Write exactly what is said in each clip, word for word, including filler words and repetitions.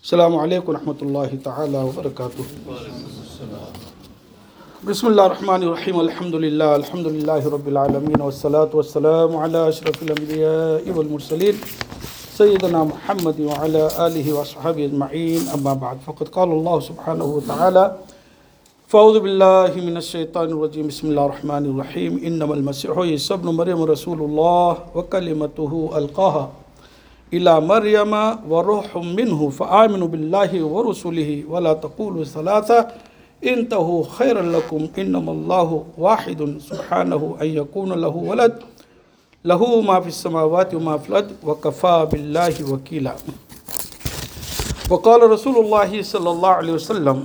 Assalamu alaikum rahmatullahi ta'ala wa barakatuh. Bismillah ar-Rahman ar-Rahim. Alhamdulillah. Alhamdulillahi Rabbil Alameen. Wa salatu wa salamu ala ashrafil anbiya'i wal mursaleen. Sayyidina Muhammad wa ala alihi wa ashabihi ajma'een. Amma ba'd. Faqad qala Allah subhanahu wa ta'ala. فأعوذ بالله من الشيطان الرجيم بسم الله الرحمن الرحيم إنما المسيح عيسى ابن مريم رسول الله وكلمته ألقاها إلى مريم وروح منه فآمنوا بالله ورسله ولا تقولوا ثلاثة انتهوا خيرا لكم إنما الله واحد سبحانه أن يكون له ولد له ما في السماوات وما في الأرض وكفى بالله وكيلا. وقال رسول الله صلى الله عليه وسلم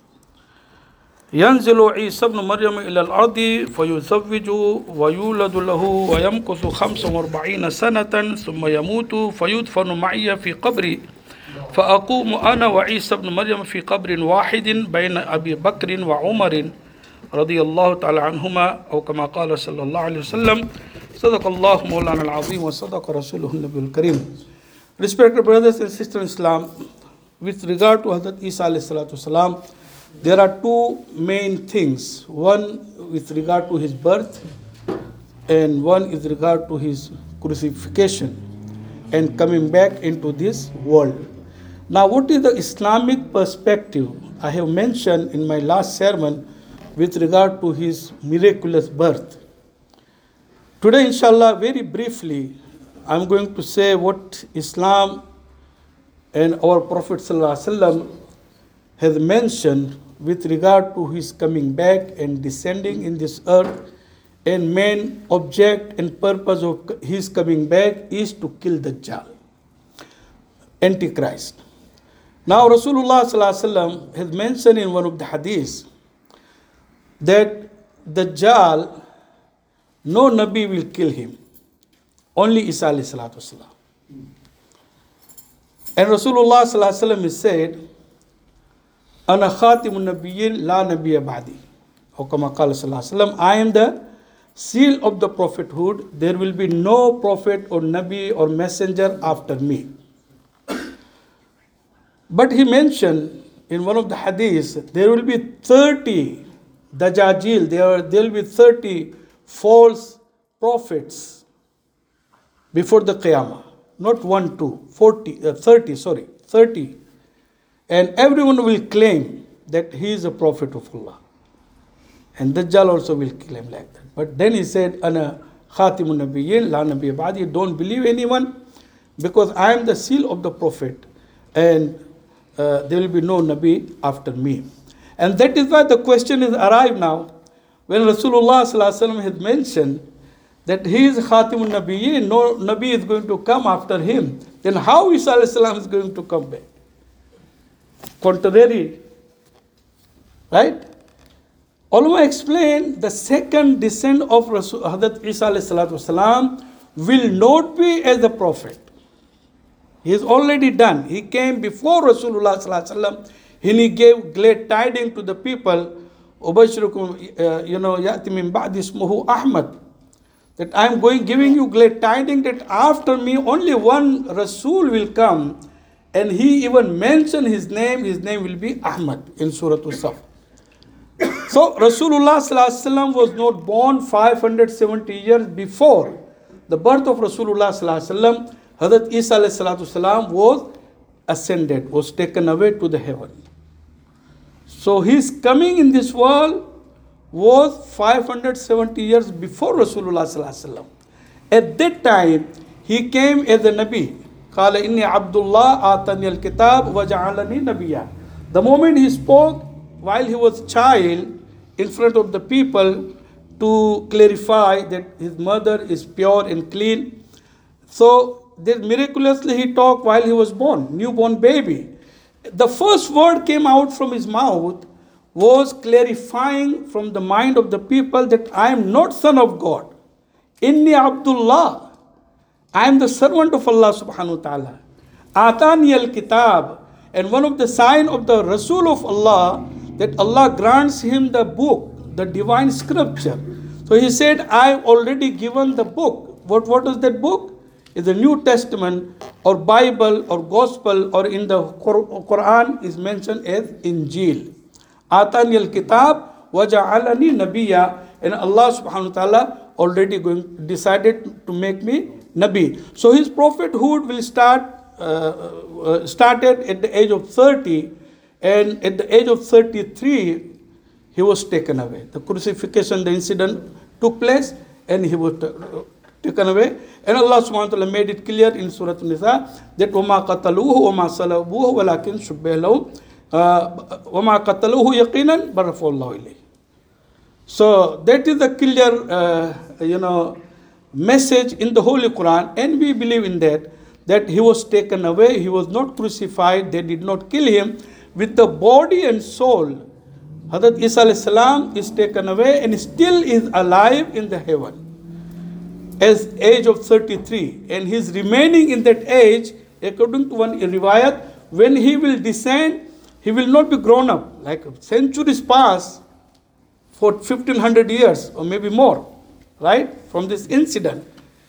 ينزل عيسى ابن مريم إلى الأرض فيزوج ويولد له ويمكث خمسا وأربعين سنة ثم يموت فيدفن معي في قبري فأقوم أنا وعيسى ابن مريم في قبر واحد بين أبي بكر وعمر رضي الله تعالى عنهما أو كما قال صلى الله عليه وسلم صدق الله مولانا العظيم وصدق رسوله النبي الكريم. Respected brothers and sisters in Islam, with regard to Hazrat Isa alayhi salatu wasalam, there are two main things. One with regard to his birth and one is regard to his crucifixion and coming back into this world. Now what is the Islamic perspective I have mentioned in my last sermon with regard to his miraculous birth. Today inshallah very briefly I am going to say what Islam and our Prophet sallallahu alaihi wasallam has mentioned with regard to his coming back and descending in this earth, and main object and purpose of his coming back is to kill Dajjal, Antichrist. Now Rasulullah sallallahu alaihi wasallam has mentioned in one of the hadiths that Dajjal, no Nabi will kill him, only Isa alayhi salatu wasalam. And Rasulullah sallallahu alaihi wasallam has said, Ana khatimun nabiyyin la nabiyya ba'di. Or kama qala sallallahu alaihi wasallam, I am the seal of the prophethood. There will be no prophet or nabi or messenger after me. But he mentioned in one of the hadiths, there will be thirty dajajil, there, there will be thirty false prophets before the Qiyamah. Not one, two, forty, uh, thirty, sorry, thirty. And everyone will claim that he is a prophet of Allah. And Dajjal also will claim like that. But then he said, Ana khatimun nabiyyin la nabiyya ba'di. Don't believe anyone because I am the seal of the prophet and uh, there will be no nabi after me. And that is why the question is arrived now. When Rasulullah sallallahu alaihi wasallam had mentioned that he is khatimun nabiyyin, no nabi is going to come after him, then how Isa alayhi salam is going to come back? Contrary, right? Ulama explain the second descent of Rasul, Hazrat Isa alayhi salatu wasalam will not be as a prophet. He is already done. He came before Rasulullah sallallahu alaihi wasallam and he gave glad tidings to the people. Ubashirukum, uh, you know, yati min ba'di ismuhu Ahmad. That I am going giving you glad tidings that after me only one Rasul will come. And he even mentioned his name, his name will be Ahmad in Surah As-Saf. So Rasulullah sallallahu alaihi wasallam was not born five hundred seventy years before the birth of Rasulullah sallallahu alaihi wasallam. Hazrat Isa alayhi salatu wasalam was ascended, was taken away to the heaven. So his coming in this world was five hundred seventy years before Rasulullah sallallahu alaihi wasallam. At that time, he came as a Nabi. قال إني عبد الله آتاني الكتاب وجعلني نبيا. The moment he spoke while he was a child in front of the people to clarify that his mother is pure and clean. So that miraculously he talked while he was born, newborn baby. The first word came out from his mouth was clarifying from the mind of the people that I am not son of God. Inni Abdullah. I am the servant of Allah subhanahu wa ta'ala. Atani al-kitab. And one of the sign of the Rasul of Allah, that Allah grants him the book, the divine scripture. So he said, I already given the book. What, what is that book? in the New Testament or Bible or Gospel or in the Qur- Quran is mentioned as Injil. Atani al-kitab wa ja'alani nabiyya. And Allah subhanahu wa ta'ala already going, decided to make me Nabi. So his prophethood will start, uh, uh, started at the age of thirty, and at the age of thirty-three, he was taken away. The crucifixion, the incident took place, and he was t- taken away. And Allah subhanahu wa ta'ala made it clear in Surah An-Nisa that وَمَا قَتَلُوهُ وَمَا صَلَبُوهُ وَلَكِنْ شُبِّهَ لَهُمْ وَمَا قَتَلُوهُ يَقِينًا بَلْ رَفَعَهُ اللَّهُ إِلَيْهِ. So that is the clear, uh, you know, message in the Holy Quran, and we believe in that, that he was taken away, he was not crucified, they did not kill him. With the body and soul, Hazrat Isa alayhi salam is taken away and still is alive in the heaven as age of thirty-three, and he is remaining in that age according to one riwayat. When he will descend, he will not be grown up, like centuries pass for fifteen hundred years or maybe more, right, from this incident.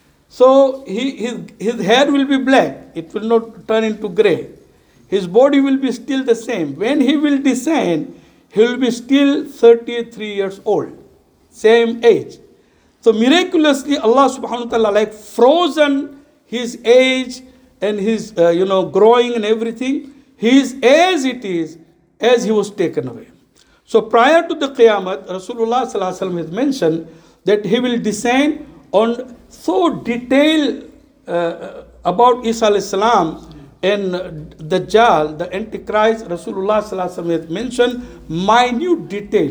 So he, his, his hair will be black, it will not turn into gray. His body will be still the same. When he will descend, he will be still thirty-three years old, same age. So miraculously, Allah subhanahu wa ta'ala like frozen his age and his, uh, you know, growing and everything. He is as it is, as he was taken away. So prior to the Qiyamah, Rasulullah sallallahu alaihi wasallam has mentioned that he will descend on so detailed uh, about Isa alayhi salam and Dajjal, the Antichrist. Rasulullah sallallahu alaihi wasallam has mentioned minute detail.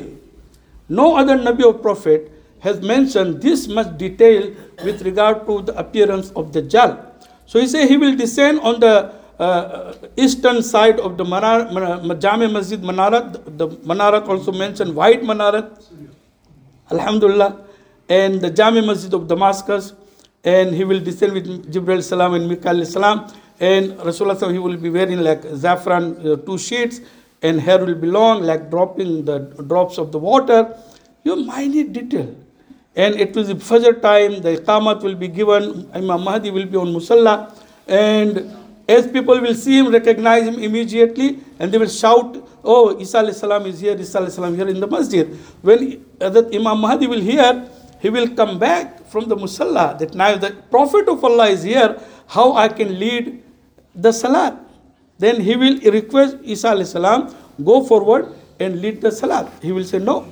No other Nabi or Prophet has mentioned this much detail with regard to the appearance of Dajjal. So he says he will descend on the uh, eastern side of the Manar, Manar, Jami Masjid Manarat. The Manarat also mentioned white Manarat, Alhamdulillah, and the Jami Masjid of Damascus. And he will descend with Jibril salam and Mikael salam. And Rasulullah, he will be wearing like saffron uh, two sheets, and hair will be long, like dropping the drops of the water. You minute detail. And it was the Fajr time, the Iqamat will be given, Imam Mahdi will be on Musalla, and as people will see him, recognize him immediately, and they will shout, oh, Isa alayhi salam is here, Isa alayhi salam here in the masjid. When that Imam Mahdi will hear, he will come back from the Musalla, that now the Prophet of Allah is here, how I can lead the Salat. Then he will request Isa alayhi salam, go forward and lead the Salat. He will say, no.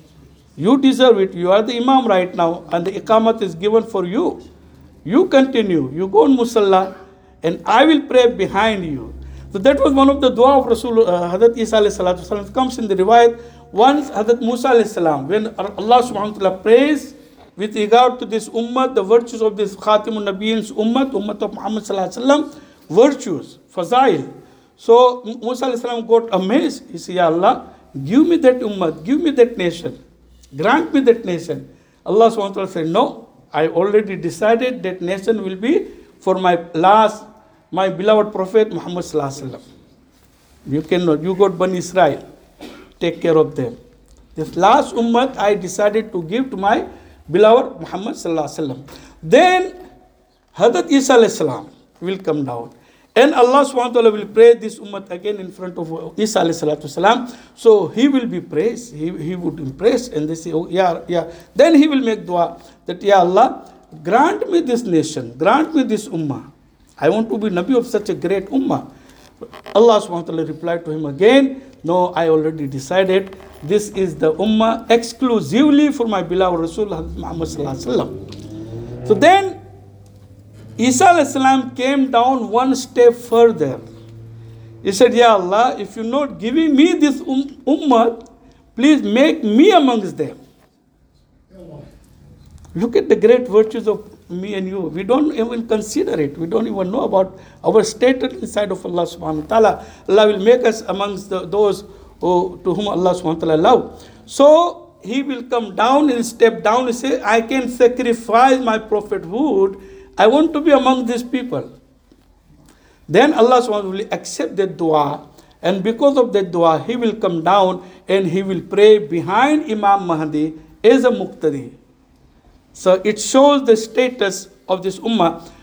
You deserve it. You are the Imam right now, and the Iqamat is given for you. You continue. You go on Musalla, and I will pray behind you. So that was one of the dua of Rasul, uh, Hazrat Isa alayhi salatu wasalam. It comes in the riwayat. Once Hazrat Musa alayhi salam, when Allah subhanahu wa ta'ala prays with regard to this ummah, the virtues of this Khatimun Nabiyin's ummah, ummah of Muhammad sallallahu alayhi wa sallam, virtues, fazail. So Musa alayhi salam got amazed. He said, Ya Allah, give me that ummah, give me that nation. Grant me that nation. Allah subhanahu wa ta'ala said, no, I already decided that nation will be for my last, my beloved Prophet Muhammad sallallahu alaihi wasallam. You cannot, you got Bani Israel. Take care of them. This last ummah I decided to give to my beloved Muhammad sallallahu alaihi wasallam. Then Hazrat Isa alayhi salam will come down. And Allah subhanahu wa ta'ala will praise this ummah again in front of Isa alayhi salatu salam. So he will be praised, he, he would impress, and they say, oh yeah, yeah. Then he will make dua that, Ya Allah, grant me this nation, grant me this ummah. I want to be Nabi of such a great ummah. Allah subhanahu wa ta'ala replied to him again, no, I already decided this is the ummah exclusively for my beloved Rasul Muhammad sallallahu alaihi wasallam. So then Isa alayhi salam came down one step further. He said, Ya Allah, if you're not giving me this um, ummah, please make me amongst them. Look at the great virtues of me and you. We don't even consider it. We don't even know about our status inside of Allah subhanahu wa ta'ala. Allah will make us amongst the, those who, to whom Allah subhanahu wa ta'ala love. So he will come down and step down and say, I can sacrifice my prophethood. I want to be among these people. Then Allah subhanahu wa ta'ala will accept that dua, and because of that dua, he will come down and he will pray behind Imam Mahdi as a muqtadi. So it shows the status of this ummah.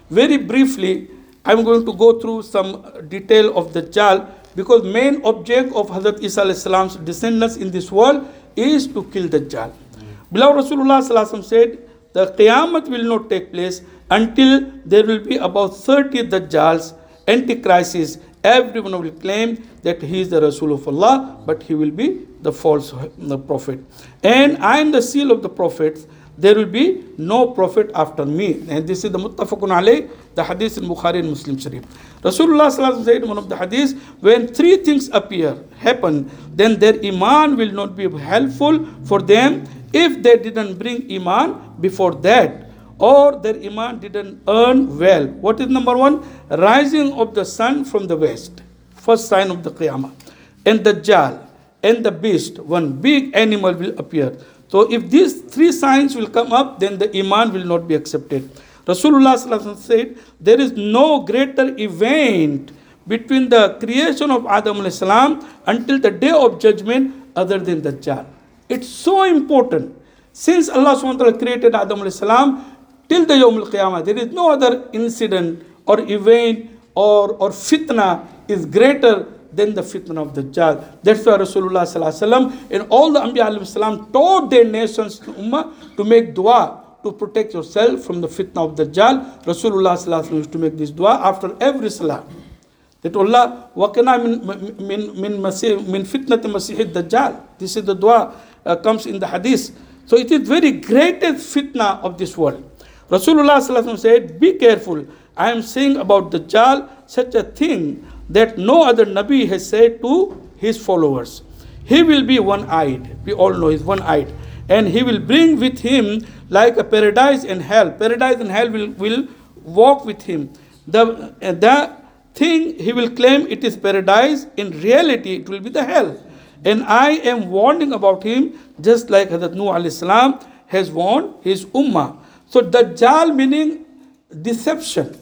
Very briefly, I'm going to go through some detail of Dajjal, because main object of Hazrat Isa alayhi salam's descendants in this world is to kill Dajjal. Beloved, Rasulullah sallallahu alaihi wasallam said, the Qiyamah will not take place until there will be about thirty Dajjals, Antichrists. Everyone will claim that he is the Rasul of Allah, but he will be the false the prophet. And I am the seal of the prophets. There will be no prophet after me. And this is the Muttafaqun alayh, the hadith in Bukhari and Muslim Sharif. Rasulullah sallallahu alaihi wasallam said in one of the hadiths, when three things appear, happen, then their iman will not be helpful for them if they didn't bring iman before that, or their iman didn't earn well. What is number one? Rising of the sun from the west. First sign of the Qiyamah. And the Dajjal and the beast, one big animal will appear. So if these three signs will come up, then the iman will not be accepted. Rasulullah sallallahu alaihi wasallam said, there is no greater event between the creation of Adam alayhi salam until the day of judgment other than the Dajjal. It's so important. Since Allah subhanahu wa ta'ala created Adam alayhi salam till the Yawm al-Qiyamah, there is no other incident or event or, or fitna is greater than the fitna of Dajjal. That's why Rasulullah sallallahu alaihi wasallam and all the Anbiya alayhi salam taught their nations to ummah to make dua to protect yourself from the fitna of Dajjal. Rasulullah sallallahu alaihi wasallam used to make this dua after every salah. That Allah, waqina min min min masih min fitnati masih Dajjal. This is the dua uh, comes in the hadith. So it is very greatest fitna of this world. Rasulullah sallallahu alaihi wasallam said, be careful. I am saying about Dajjal such a thing that no other Nabi has said to his followers. He will be one-eyed. We all know he's one-eyed. And he will bring with him like a paradise and hell. Paradise and hell will, will walk with him. The, the thing he will claim it is paradise, in reality it will be the hell. And I am warning about him just like Hazrat Nuh alayhi salam has warned his ummah. So Dajjal meaning deception.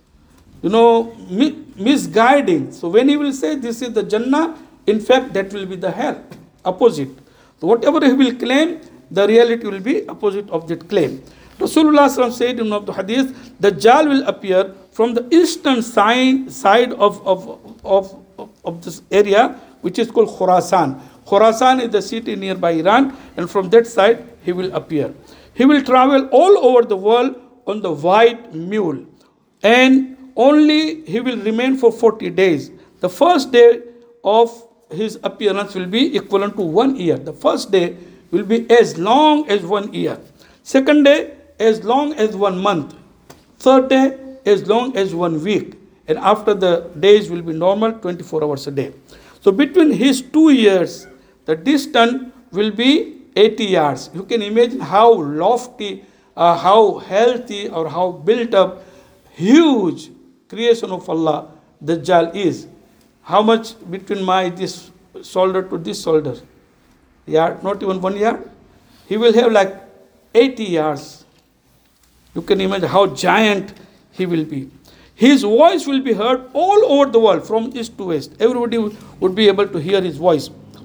You know, mi- misguiding. So when he will say this is the Jannah, in fact that will be the hell, opposite. So whatever he will claim, the reality will be opposite of that claim. Rasulullah sallallahu alaihi wasallam said in one of the hadith, Dajjal will appear from the eastern side, side of, of, of, of, of this area, which is called Khurasan. Khurasan is the city nearby Iran, and from that side he will appear. He will travel all over the world on the white mule, and only he will remain for forty days. The first day of his appearance will be equivalent to one year. The first day will be as long as one year. Second day, as long as one month. Third day, as long as one week. And after the days will be normal, twenty-four hours a day. So between his two years, the distance will be eighty yards. You can imagine how lofty, uh, how healthy, or how built up, huge creation of Allah Dajjal is. How much between my this shoulder to this shoulder? Yard, not even one yard. He will have like eighty yards. You can imagine how giant he will be. His voice will be heard all over the world, from east to west. Everybody would be able to hear his voice.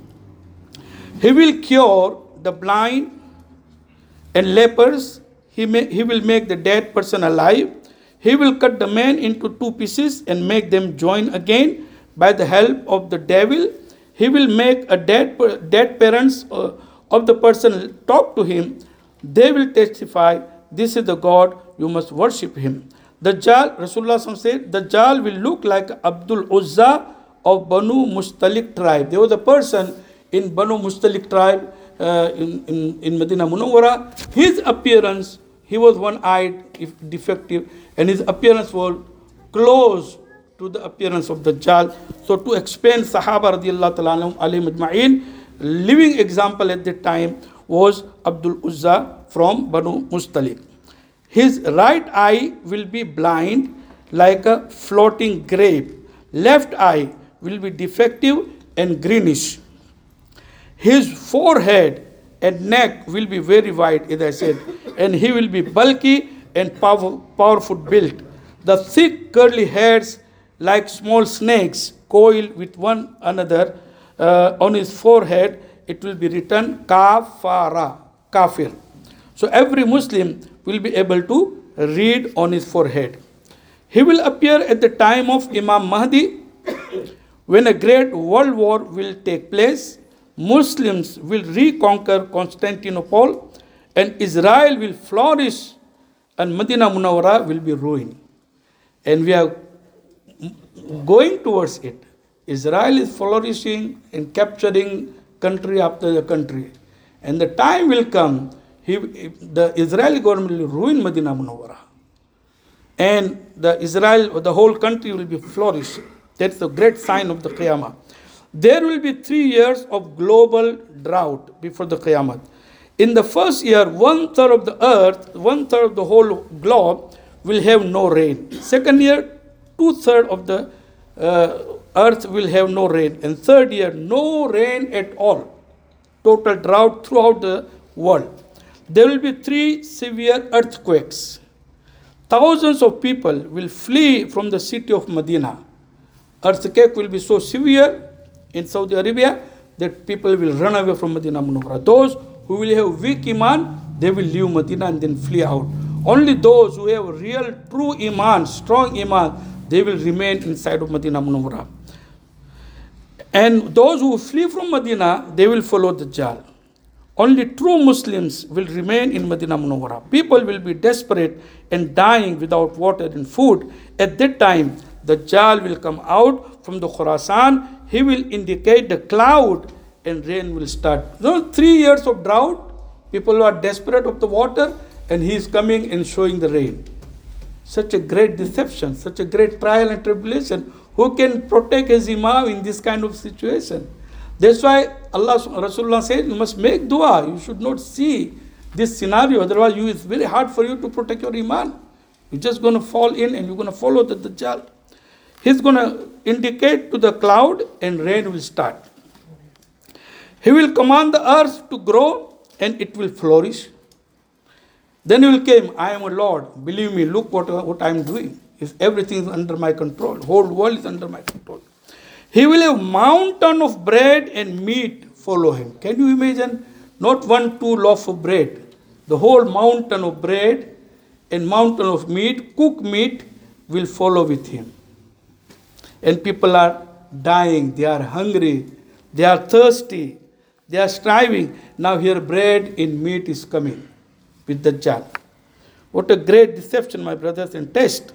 He will cure the blind and lepers. He, may, he will make the dead person alive. He will cut the man into two pieces and make them join again by the help of the devil. He will make a dead, dead parents uh, of the person talk to him. They will testify, this is the God, you must worship him. Dajjal, Rasulullah said, Dajjal will look like Abdul Uzza of Banu Mustalik tribe. There was a person in Banu Mustalik tribe uh, in, in, in Medina Munawwara. His appearance, he was one-eyed, if defective, and his appearance was close to the appearance of Dajjal. So to explain Sahaba radiallahu ta'ala alayhim ajma'in, living example at that time was Abdul Uzza from Banu Mustalik. His right eye will be blind like a floating grape. Left eye will be defective and greenish. His forehead and neck will be very wide, as I said, and he will be bulky and power, powerful built. The thick curly hairs like small snakes coil with one another uh, on his forehead. It will be written kafara, kafir. So every Muslim will be able to read on his forehead. He will appear at the time of Imam Mahdi, when a great world war will take place. Muslims will reconquer Constantinople, and Israel will flourish, and Medina Munawwara will be ruined. And we are going towards it. Israel is flourishing and capturing country after the country. And the time will come, he, the Israeli government will ruin Medina Munawwara. And the Israel, the whole country will be flourishing. That's the great sign of the Qiyamah. There will be three years of global drought before the Qiyamah. In the first year, one third of the earth, one third of the whole globe will have no rain. Second year, two thirds of the uh, earth will have no rain. And third year, no rain at all. Total drought throughout the world. There will be three severe earthquakes. Thousands of people will flee from the city of Medina. Earthquake will be so severe in Saudi Arabia that people will run away from Medina Munawwara. Those who will have weak iman, they will leave Medina and then flee out. Only those who have real, true iman, strong iman, they will remain inside of Medina Munawwara. And those who flee from Medina, they will follow the Dajjal. Only true Muslims will remain in Medina Munawwara. People will be desperate and dying without water and food. At that time, the Dajjal will come out from the Khurasan. He will indicate the cloud and rain will start. You know, three years of drought, people are desperate of the water, and he is coming and showing the rain. Such a great deception, such a great trial and tribulation. Who can protect his imam in this kind of situation? That's why Allah Rasulullah said, you must make dua. You should not see this scenario. Otherwise, you, it's very hard for you to protect your iman. You're just going to fall in and you're going to follow the Dajjal. He's going to indicate to the cloud and rain will start. He will command the earth to grow and it will flourish. Then he will claim, I am a Lord. Believe me, look what, what I am doing. If everything is under my control. Whole world is under my control. He will have mountain of bread and meat follow him. Can you imagine? Not one, two loaf of bread. The whole mountain of bread and mountain of meat, cooked meat, will follow with him. And people are dying. They are hungry. They are thirsty. They are striving. Now here bread and meat is coming with the Dajjal. What a great deception, my brothers, and test.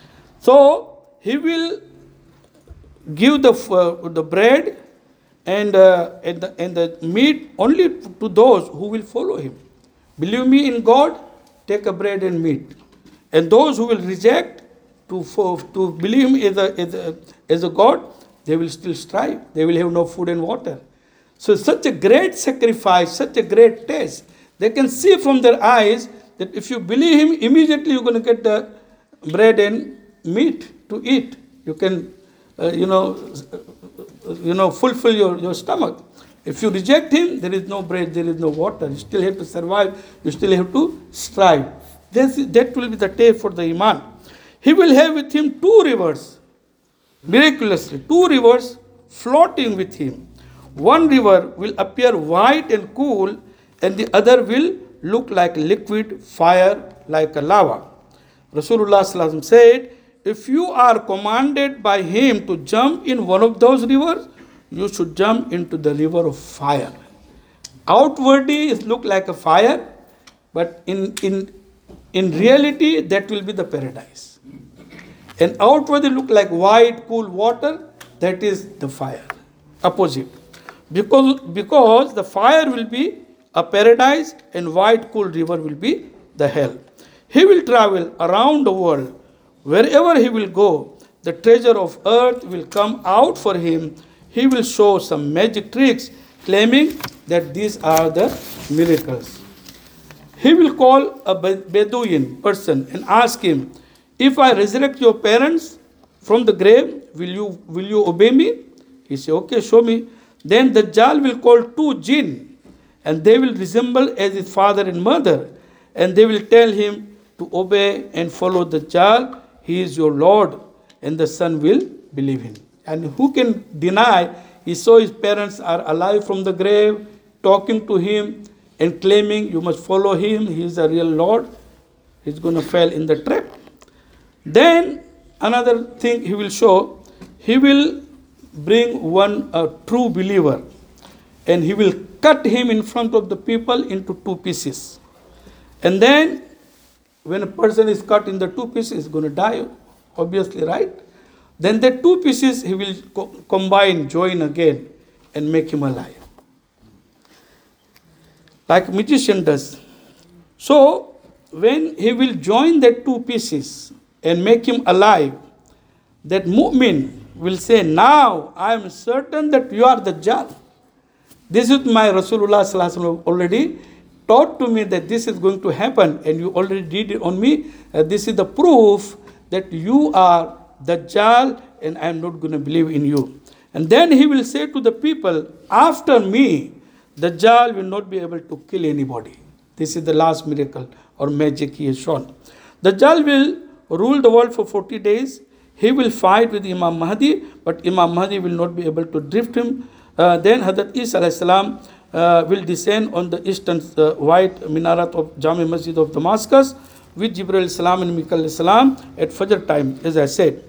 So he will give the uh, the bread and uh, and, the, and the meat only to those who will follow him. Believe me in God, take a bread and meat. And those who will reject to for, to believe him as a, as a as a God, they will still strive. They will have no food and water. So such a great sacrifice, such a great test. They can see from their eyes that if you believe him, immediately you're going to get the bread and meat to eat. You can, uh, you know, you know, fulfill your, your stomach. If you reject him, there is no bread, there is no water. You still have to survive. You still have to strive. This, that will be the day for the iman. He will have with him two rivers, miraculously, two rivers floating with him. One river will appear white and cool, and the other will look like liquid fire, like a lava. Rasulullah sallallahu alaihi wasallam said, if you are commanded by him to jump in one of those rivers, you should jump into the river of fire. Outwardly it look like a fire, but in, in, in reality that will be the paradise. And outwardly look like white, cool water, that is the fire. Opposite. Because, because the fire will be a paradise and white, cool river will be the hell. He will travel around the world. Wherever he will go, the treasure of earth will come out for him. He will show some magic tricks, claiming that these are the miracles. He will call a Bedouin person and ask him, if I resurrect your parents from the grave, will you, will you obey me? He said, okay, show me. Then the Dajjal will call two jinn, and they will resemble as his father and mother, and they will tell him to obey and follow the Dajjal. He is your Lord, and the son will believe him. And who can deny he saw his parents are alive from the grave, talking to him and claiming you must follow him, he is a real Lord. He's going to fall in the trap. Then another thing he will show, he will bring one a true believer and he will cut him in front of the people into two pieces. And then when a person is cut in the two pieces, he's going to die, obviously, right? Then the two pieces he will co- combine, join again and make him alive. Like a magician does. So when he will join the two pieces and make him alive, that mu'min will say, now I am certain that you are the Dajjal. This is my Rasulullah sallallahu alaihi wasallam already taught to me that this is going to happen and you already did it on me. Uh, this is the proof that you are the Dajjal and I am not going to believe in you. And then he will say to the people, after me, the Dajjal will not be able to kill anybody. This is the last miracle or magic he has shown. The Dajjal will rule the world for forty days. He will fight with Imam Mahdi, but Imam Mahdi will not be able to drift him. Uh, then Hazrat Isa alayhi salam uh, will descend on the eastern uh, white minaret of Jami Masjid of Damascus with Jibril alayhi salam and Mikael alayhi salam at Fajr time, as I said.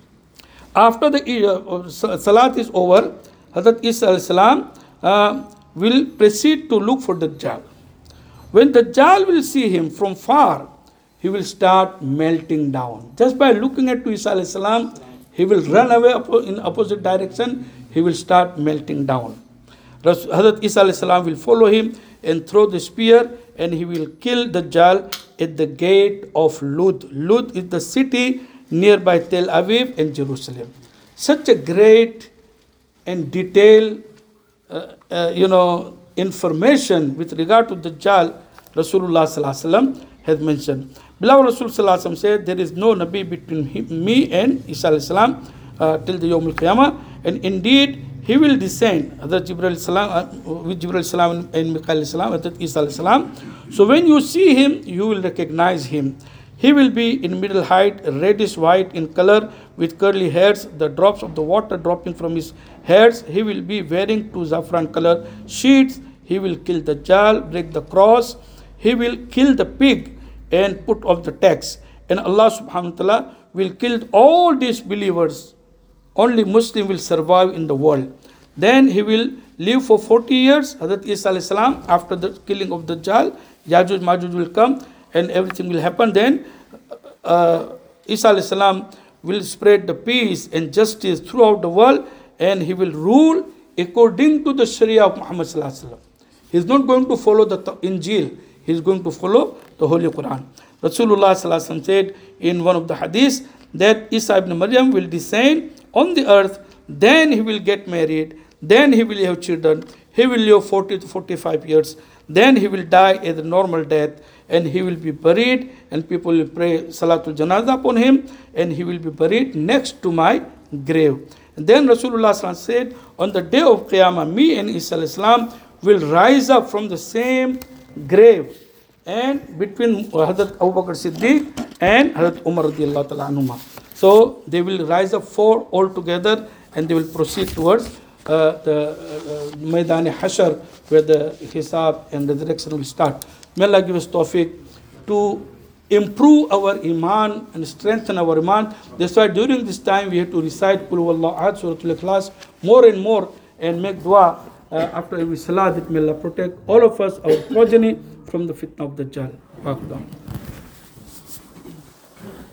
After the uh, Salat is over, Hazrat Isa alayhi salam uh, will proceed to look for the Dajjal. When the Dajjal will see him from far, he will start melting down. Just by looking at Isa alayhi salam, he will run away in opposite direction. He will start melting down. Hazrat Isa alayhi salam will follow him and throw the spear, and he will kill the Dajjal at the gate of Lud. Lud is the city nearby Tel Aviv and Jerusalem. Such a great and detailed, uh, uh, you know, information with regard to the Dajjal, Rasulullah sallallahu alaihi wasallam has mentioned. Beloved Rasul sallallahu alaihi wasallam said, there is no Nabi between him, me and Isa alayhi salam uh, till the Yawm al-Qiyamah. And indeed, he will descend, Hazrat Jibril salam, uh, with Jibril salam and Mikael salam, Hazrat Isa alayhi salam. So when you see him, you will recognize him. He will be in middle height, reddish white in color, with curly hairs, the drops of the water dropping from his hairs. He will be wearing two saffron color sheets. He will kill the Dajjal, break the cross. He will kill the pig and put off the tax. And Allah subhanahu wa ta'ala will kill all these believers. Only Muslim will survive in the world. Then he will live for forty years. Hazrat Isa alayhi salam, after the killing of the Dajjal, Yajuj Majuj will come and everything will happen. Then uh, Isa alayhi salam will spread the peace and justice throughout the world, and he will rule according to the Sharia of Muhammad sallallahu alaihi wasallam. He is not going to follow the Injil. He is going to follow the Holy Quran. Rasulullah sallallahu alaihi wasallam said in one of the hadiths that Isa ibn Maryam will descend on the earth, then he will get married, then he will have children, he will live forty to forty-five years, then he will die as a normal death, and he will be buried, and people will pray Salatul Janazah upon him, and he will be buried next to my grave. And then Rasulullah sallallahu alaihi wasallam said, on the day of Qiyamah, me and Isa alayhi salam will rise up from the same grave, and between Hazrat Abu Bakr Siddiq and Hazrat Umar radiallahu ta'ala anhuma. So they will rise up four all together, and they will proceed towards uh, the uh, Maidan Hashar, where the Hisab and resurrection will start. May Allah give us tawfiq to improve our iman and strengthen our iman. That's why during this time we have to recite Qul Huwallahu Ahad, Suratul Ikhlas more and more, and make dua uh, after every salah that may Allah protect all of us, our progeny, from the fitna of Dajjal.